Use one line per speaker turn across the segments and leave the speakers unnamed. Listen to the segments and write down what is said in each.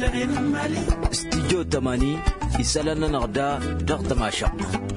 استديو 80 يسألنا نغدا ضغط ما شق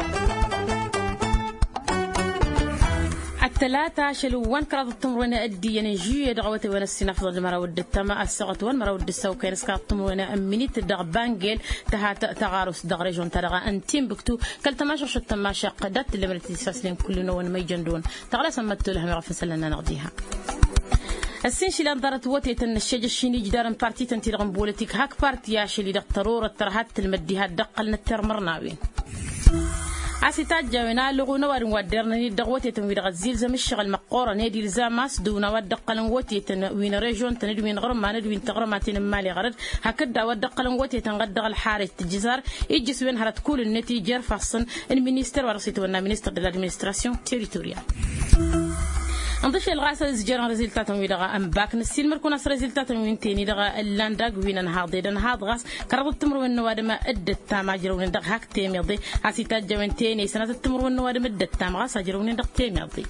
الثلاثة شلوان كرات التمرين أدي يعني جي دعوتي وانا السنافذ المراود التما السقط والمراود السوكين سكات التمرين أمنيت الدغبانجل تغارس دغريجون ترغى أنتيم بكتو كل تماشى شو التماشى قدت اللي مرتي ساسلين كل نوع ما يجندون تغلا سمت لهم يعرف سلنا نغديها السين شي لانظرت وتي تنشج الشيني جدارن بارتي تنتيرغن بوليتيك هاك بارتي ياشي اللي دقترور الترهات المديها دقل نتر مرناوين عسيتات جاونا لغونا ودرنا دغوتي تنوير غزيل زم الشغل مقورة نادي الزاماس دونا ودقلن وتي تنوين ريجون تندوين غرم ما ندوين تغرماتين مالي غرد هكذا ودقلن وتي تنغدغ الحارة الجزار يجس وين هرت كل النتيجة فصن المينيستر ورصيت ونا مينيستر دل ادمنستراسيون تيريتوريال نضيف الغاسة زجران رزيلتاتهم ويدغا أمباك نسيل مركونا رزيلتاتهم وين تاني دغا اللنداق وين نهاض نهاض غاس كرض التمر والنواد ما أدت تام أجرون دغ هاك تيم يضي حسيتات جوين تاني سنة التمر والنواد ما أدت تام غاس أجرون دغ تيم يضي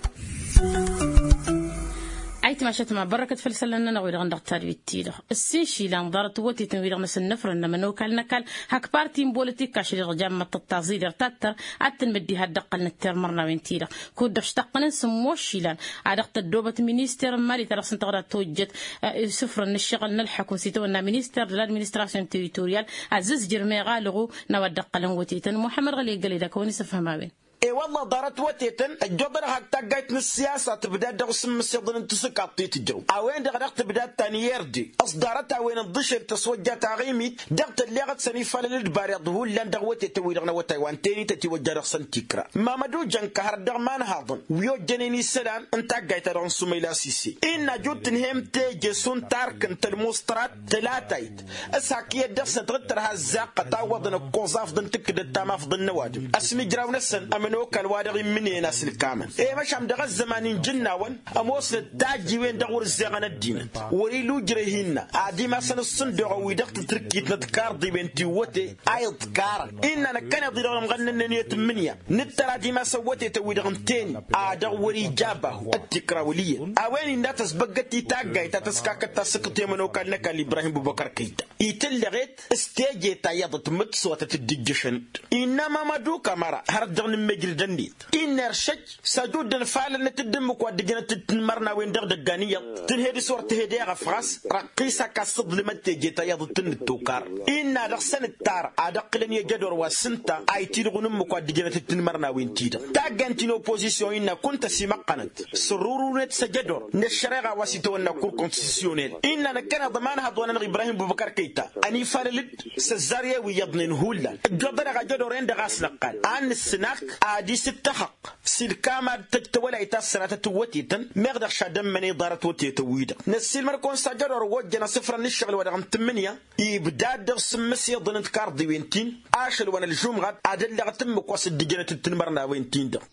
أيت ما شت ما بركة فلسلنا نقول عن دكتور بيتيله السيشي لانظرت وتي تنوير مثل نفر إنما نوكل نكال هك بارتين بوليتيك عشان رجال ما تتعزير تتر عتن بدي هالدقل نتر مرنا وين تيله كود دشتقنا سموش لان عدقت الدوبة مينيستر مالي ترى سنتقرأ توجد سفر الشغل نلحق وسيتونا مينيستر للادمنستراسيون تيريتوريال عزز جرمي غالغو نود دقل وتيتن محمد غلي قال إذا كوني سفهم بين
اي والله دارت وتيتن الجبر هاك تاقيت من السياسة تبدا دغسم مسيضن انتسك عطيت الجو اوين دغدغت تبدا تانييردي اصدارتها وين الضشر تسوجات عغيمي دغت اللي غد سنيفال للدباري ظهول لان دغوتي تويرغنا وتايوان تاني تتوجه رخصن تكرا ما مدو جنك هردغ ما نهاضن ويو جنيني سلام انت قايت رون سميلا سيسي ان جوتن هم تيجي سون تارك انت المسترات تلاتايت اساكيه دغسن تغترها الزاقه تعوضن الكوزاف دن تكد التاماف ضن نواجم اسمي جراو نسن نوكل وادغي مني ناس الكامل اي مش عم دغ الزمان جناون اموس الداجي وين دغور الزغن الدين وريلو جريهن عادي ما سن الصندوق ويدقت تركيت نتكار دي بنتي وتي ايض كار ان انا كان ضرر مغنن نيت منيا نترا دي ما سوتي توي دغنتين ادغوري جابه التكراوليه اوين ناتس بغتي تاغاي تتسكاك تسكتي منوكل نكال ابراهيم بوبكر كيتا يتلغيت استيجي تايضت مكسوته الديجشن انما مدو كاميرا هردغن جلدنيت إن رشج سجود الفعل نتدمك ودجنا تتمرنا وين دغدغانية تنهدي صور تهدي غفراس رقيسة كالصد لما تجي تيض التوكار إن رخصن التار عدقلن يجدور وسنتا أي تيرغن مك ودجنا تتمرنا وين تيدا تاجنتين أوبوزيسيون إن كنت سمقنت سرورونت سجدور نشرع وسيتونا كور كونستيسيونيل إن نكنا ضمانها ضمن إبراهيم بوبكر كيتا أني فارلد سزاريا ويضنن هولا جدر جدور عند غاسلقال عن السناك عادي ستحق سيركامر تتولى يتسرى تتوتيتن مغدر شادم من إدارة وتيتويدا نسيل مركون سجر وجنا صفر للشغل ودغم 8 يبدا درس مسي ضنت كاردي وينتين عاشل وانا الجمعة عدل لغتمك واسد دجنة التنمرنا وينتين ده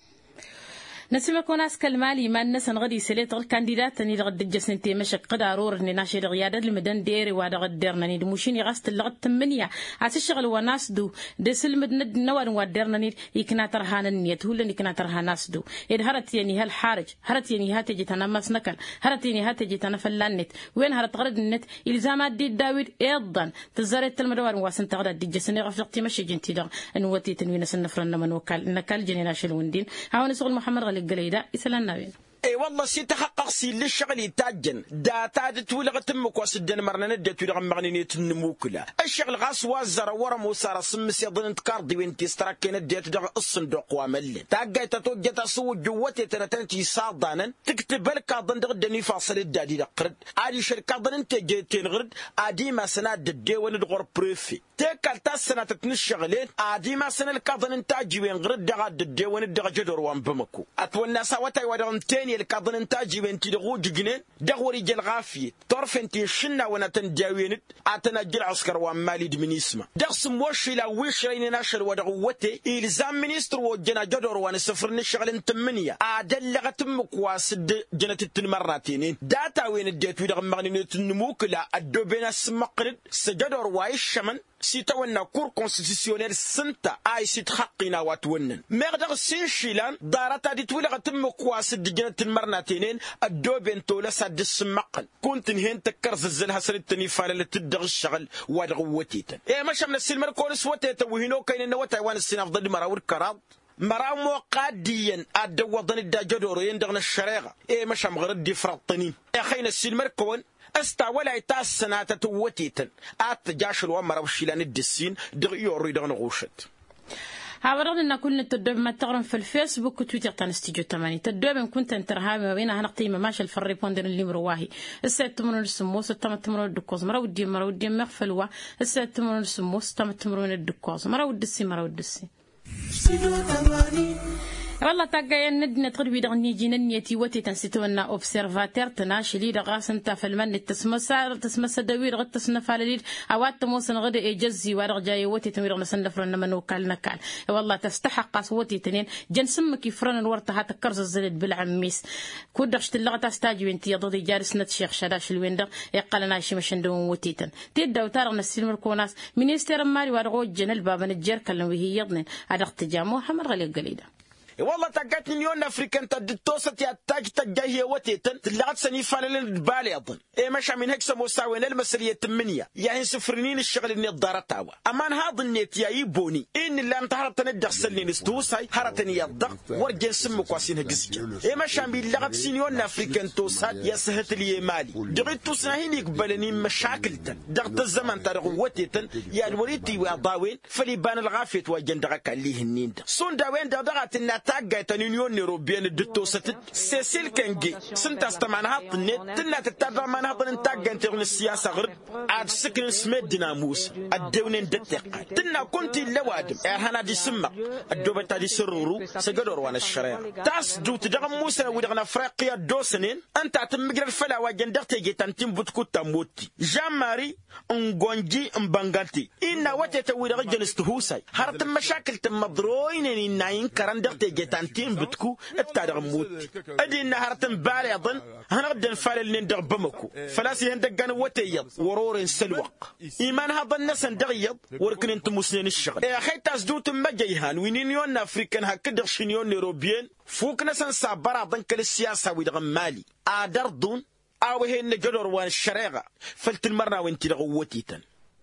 نسمع كوناس كالمالي ما الناس نغدي سليت الكانديدات ني غد الجسنتي مشك قدارور ني ناشر غياده المدن ديري واد غدرنا ني دموشيني غاست لغد 8 عتشغل وناس دو دسل مدند نوار ودرنا ني يكنا ترهان النيت هو اللي كنا ترها ناس دو هرت يعني هالحارج هرت يعني هاتجي تنمس نكل هرت يعني هاتجي تنفلنت وين هرت غرد النت الزامات دي داوود ايضا تزرت المدوار واسن تغد الجسني غفلتي مشي جنتي دا انوتي تنوين سنفرنا من وكال نكال جنينا شلوندين هاون سوق محمد قليدا يسلنا وين
اي والله سي تحقق سي للشغل يتاجن دا تاد تولغ تمك وسدن مرنا ندت تولغ مغنينيه النموكلا الشغل غاس وازر ورا موسار سمس يضن تكاردي وانت استراكين ندت دغ الصندوق وامل تاغاي تتوجه تسو جوتي تنتنتي صادانا تكتب لك ضن دني فاصل الدادي دقرد عادي شركه ضن انت جيتين غرد عادي ما سناد ددي وندغور بريفي تكال تاسنا تتنشغلين عادي ما سن الكاضن انت جيبين غرد دغ ددي وندغ جدور وان بمكو اتولنا سواتاي ودنتين الكاضن انتاجي بنتي دغو جنين دغوري جل غافي طرف انتي شنا وانا تنداوينت اتنا جل عسكر ومالي دمنيسما دغسم وشي لا ويش رين ناشر ودغوتي الزام مينستر وجنا جدور وانا سفر نشغل 8 ادلغت مكواسد جنت التنمراتين داتا وين اديت ودغ مغنينه النموك لا ادوبنا سمقرد سجدور واي الشمن سيتونا كور كونستيتيسيونيل سنتا اي سيت حقنا واتونن مغدغ سين شيلان دارتا دي تولا غتم كواس دجنه المرناتين الدوبن تولا سد السمقن كنت هين تكرز الزلها سرتني فال تدغ الشغل ودغوتيت اي ماشا من السلمر كورس وتيت وهينو كاين نوتا وان السنه افضل مراور كراد مرامو قاديا ادو وطن الدجدور يندغن الشريغه اي ماشا مغرد دي فرطني يا خاين السلمر كون استعولا يتاس سنة توتيتن اتجاش الوامر وشيلان الدسين دغيور يدغن غوشت
هاورغنا ان كل تدوب ما تغرم في الفيسبوك وتويتر تاع استديو 8 تدوب ان كنت انترهاوي ما بينها نقطي ماشي الفري بوندر اللي مرواهي الساعه 8 السموس 8 الدكوز مرودي مغفلوا الساعه 8 السموس 8 الدكوز مرود السي والله تاقا ندنا تغربي دغني جينا نيتي وتي تنسيتونا اوبسيرفاتير تناشلي دغا سنتا في المن تسمس دوير غد تسنفالليد اوات موسن غد اجزي ورغ جاي وتي تمير نسنفرنا من وكالنا كال والله تستحق صوتي تنين جن سمك فرن ورتها تكرز الزلد بالعميس كودش تلغا تستاجي انت يضدي جالس شيخ شداش الويندر يقلنا شي مشندون وتيتن تيدا وتارغ نسيل مركوناس مينيستير ماري ورغو جن الباب نجير كلن وهي يضنين هذا اختجامو حمر غلي قليده
والله تاقات نيون افريكان تدتوست يا تاج تجاهي وتيتن تلغت سني فالل بالي اظن اي ماشا من هكسا مساوين المسريه 8 يعني سفرنين الشغل اني ضرتاوا امان هذا النيت يا يبوني ان اللي انت هرت ندخ سلين ستوساي هرتني يضغ ورجن سمك واسين هجسك اي ماشا بيلغت سنيون افريكان توسات يا سهت لي مالي دغيت توسناهين يقبلني مشاكلتن دغت الزمن تارغ وتيتن يا الوريتي وضاوين فليبان الغافيت وجندغك عليه النين سون داوين دغت تاقايت اليونيون الاوروبيين الدتوست سيسيل كنجي سنت استمان هات النت تنا تتابع من هات نتاقا انتغن السياسه غرب عاد سكن سميت ديناموس الدونين دتق تنا كنت لوادم هنا دي سما الدوبتا دي سرورو سغدور وانا الشريعه تاس دو تدغ موسى ودغنا افريقيا دوسنين انت تمغر الفلا واجندرتي جيتانتين بوتكو تاموتي جاماري انغونجي امبانغانتي ان وتت ودغ جنستهوساي هرت مشاكل تمضروين ان ناين كراندرتي جيتانتين بتكو التاريخ موت ادي النهار تنبالي اظن هنغدا نفال ندغ بمكو فلاسي هندقان وتيض ورور سلوق ايمان هذا الناس ندغيض وركن انت مسنين الشغل يا اخي تاسدوت مجيهان وينيون افريكان هكذا شنيون اوروبيين فوق ناس نصبر ضنك السياسه ويدغ مالي ادردون او هن جدور وان الشريعه فلت المره وانت دغوتيتن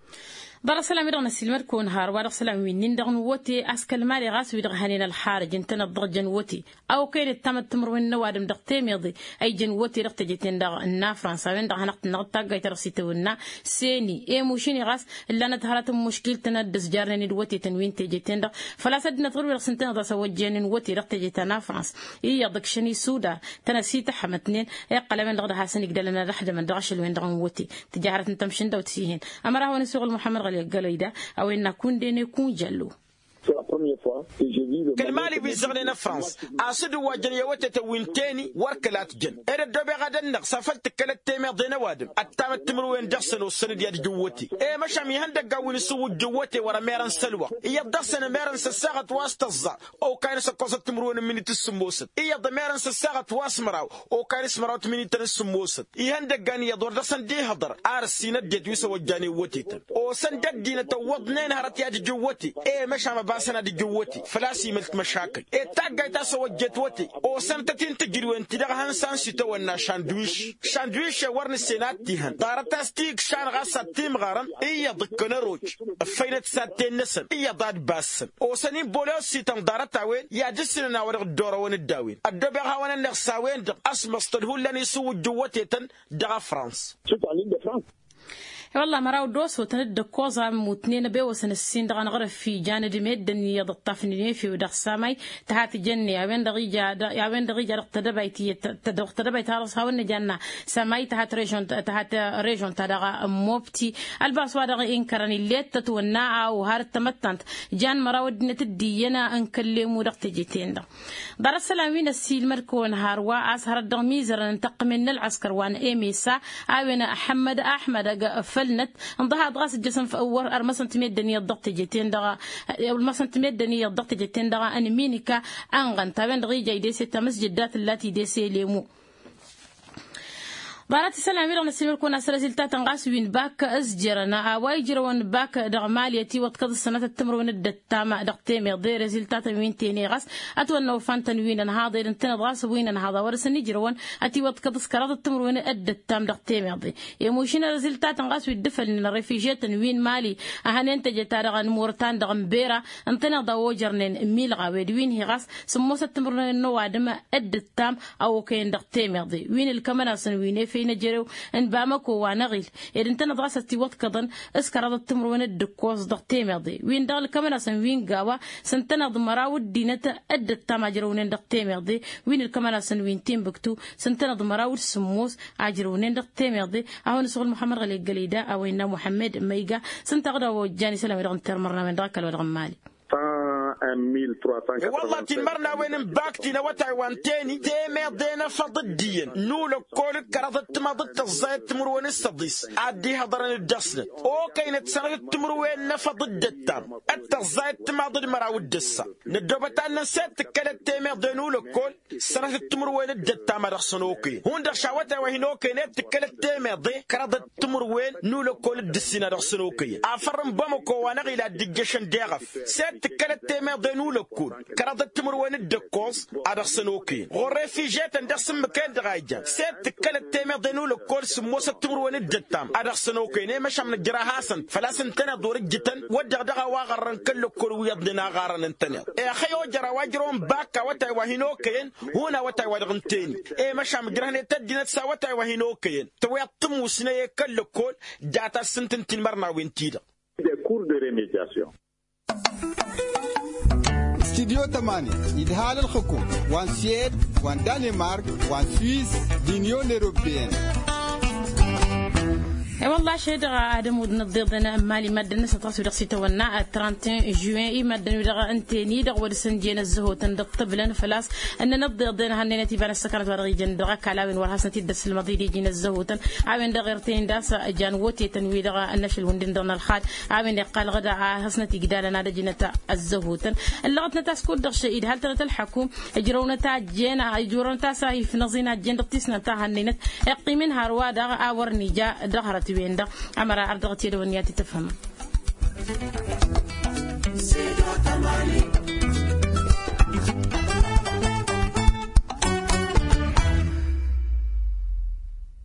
بار السلام يرغن السلمر كون هار وار السلام وين دغن وتي اسكل مالي غاس ويدغ هنين الحارج انت نضغ جن وتي او كاين التمت تمر وين نوادم دغ تيميضي اي جن وتي رغت جيتين دغ ان فرنسا وين دغ نقط نغطا قايت رسيتونا سيني اي موشيني غاس الا نتهرات مشكل تندس جارني دوتي تنوين تجيتين دغ فلا سدنا تغرب سنتين دغ سوجين وتي رغت جيتنا فرنسا اي يضك شني سودا تنسيت حمتنين اي قلمن دغ حسن يقدلنا رحده من دغش وين دغ وتي تجارت انت مشين دوتيهن اما راهو نسوق محمد قاليدا او ان كون ديني كون جلو كالمالي بيزغلنا فرنسا أصدوا وجنيا وتتوينتيني وركلات جن إذا الدبي غدا النقص فلت كلت تيمي ضينا وادم التام تمروين دخسن والسند يد جوتي إيه مش عم يهندق قاوين سو جوتي ورا ميران سلوى إيه دخسن ميران سساغت واسط الزا أو كان سقصت تمروين من تسموسد إيه ضميران سساغت واسمراو أو كان سمراوت من تنسموسد إيه هندق قاني يدور دخسن دي هضر أرسينا ديت ويسا وجاني وتيتن أو سندق دينا توضنين هرت يد جوتي إيه مش عم باسنا دي جوتي فلاسي ملت مشاكل اتاقا تاسو وجتوتي او سنتتين تجري وانت دغ هانسان سيتو ونا شاندويش ورن السينات ديهن دارتا ستيك شان غاسا تيم غارن اي ضكنا روج فاينت ساتين نسن اي ضاد باسن او سني بولو سيتان دارتا وين يا جسنا ورغ الدوره ون الداوين الدبا هاونا نغساوين اسمستدهو لني سو جوتي تن دغ فرانس والله مراو دوس وتند كوزا متنين بيوسن السين دغن غرف في جانب مدن يضطفني في ودغ سامي تهات جني يا وين دغيجا تدبيتي تدبيت هارس هاون جنة سامي تهات ريجون تدغ موبتي الباس ودغ انكرني ليت تتونا وهار تمتنت جان مراو دنتدينا انكلم ودغ تجيتين دار السلامين السيل مركون هاروا اسهر الدغ ميزر ننتق من العسكر وان ايميسا اوينا احمد فلنت انضها ضغط الجسم في أول أرمسن تمدني الضغط جتين دغا المسن تمدني الضغط جتين دغا أن مينيكا أنغن تابن دغي جاي ديسي تمسجدات التي ديسي ليمو بارات السلام عليكم نسمير كنا سلسلة تنقاس وين باك أزجرنا وايجر وين باك دغماليتي وتقضي السنة التمر وين الدتامة دقتيمي غير رزلتات وين تاني غاس أتونا وفان تنوين أنا هذا إن تنضغاس وين أنا هذا ورسني جروان أتي وتقضي سكرات التمر وين الدتام دقتيمي غضي يموشينا رزلتات تنقاس ويدفل إن الريفيجات تنوين مالي أهان أنت جتارغ مورتان دغمبيرا أنتنا ضوجرنين ميل غاوي وين هي غاس سموس التمر وين نوادم الدتام أو كين دقتيمي غضي وين الكمان سنوين فين جرو ان بامكو ونغيل اذا انت نضاستي وتقضن اسكر هذا التمر وين الدكوز ضغطي ماضي وين دال كمان سن وين غاوا سنتنا ضمراود دينته اد التماجرون ضغطي ماضي وين الكمان سن وين تيمبكتو سنتنا ضمراود سموس اجرون ضغطي ماضي اهون سؤال محمد غلي قليدا او ان محمد ميغا سنتغدا وجاني سلام يرغن ترمرنا من داك الغمالي
والله تمرنا وين باكتنا وتايوان تاني تيمير دينا فض الدين نولو كولك كرضت ما ضد الزيت تمروين السديس عدي هضرن الدسنة او كاينت سنة تمروين نفض الدتام التزايت ما ضد مراو الدسة ندوبتان نسيت كانت تيمير دينولو كول سنة تمروين الدتام رخصنوكي هون دشاوتا وهنوكي نت كانت تيمير دي كرضت تمروين نولو كول الدسينة رخصنوكي افرم بامكو وانا الى الدجشن ديغف سيت كانت تيمير دينو لكون كراد التمر وين الدكوز على سنوكي غرفيجات ندسم مكان دغايجا سيت كانت تيمير دينو لكون سموس التمر وين الدتام على سنوكي ني مش من الجراحاسن فلاسن تنا دور جتن ودغدغا واغرن كل كل ويدنا غارن انتنا اي خيو جرا واجرون باكا وتاي وهينوكين هنا وتاي ودغنتين اي مش من جرهني تدينا ساوتاي وهينوكين توي تموسني كل كل داتا سنتين مرنا وين تيدا
des cours de remédiation.
استديو 8 يدهال الحكومة وان سويد وان دنمارك وان سويس دينيون اوروبيين
والله شيء دغا آدم ودنا ضدنا مالي مدنا سترسل رخصيته ونا 31 جوان مدنا دغا انتني دغ ورسن جينا الزهوت ندق طبلن فلاس ان نضدنا هنينتي بان السكرت ورغي جن دغا كلاوين ورحسنتي دس الماضي دي جينا الزهوت عاوين دغيرتين داس جان وتي تنوي دغا النشل وندن دغنا الخال عاوين قال غدا حسنتي قدالنا دجنا الزهوت اللغتنا تاسكول دغ شيء هل ترى الحكوم اجرونا تا جينا اجرونا تا ساي في نزينا جن دقتسنا تا هنينت يقيمين هاروا دغا اورني جا دغرت وين ده عمر عرض غتير ونياتي تفهم